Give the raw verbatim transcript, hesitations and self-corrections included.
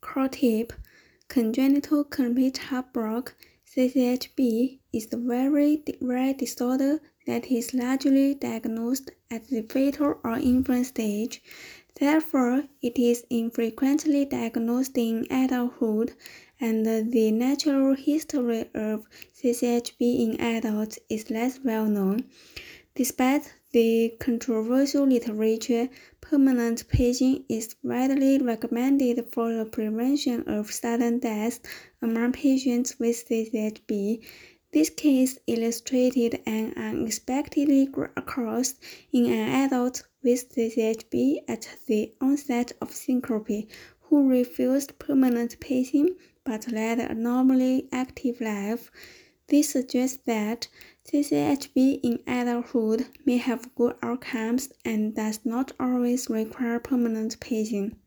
Core tip: congenital complete heart block (C C H B) is a very rare disorder that is largely diagnosed at the fetal or infant stage. Therefore, it is infrequently diagnosed in adulthood, and the natural history of C C H B in adults is less well known. Despite the controversial literature, permanent paging is widely recommended for the prevention of sudden death among patients with C C H B. This case illustrated an unexpected occurrence in an adult with C C H B at the onset of syncope who refused permanent pacing but led a normally active life. This suggests that C C H B in adulthood may have good outcomes and does not always require permanent pacing.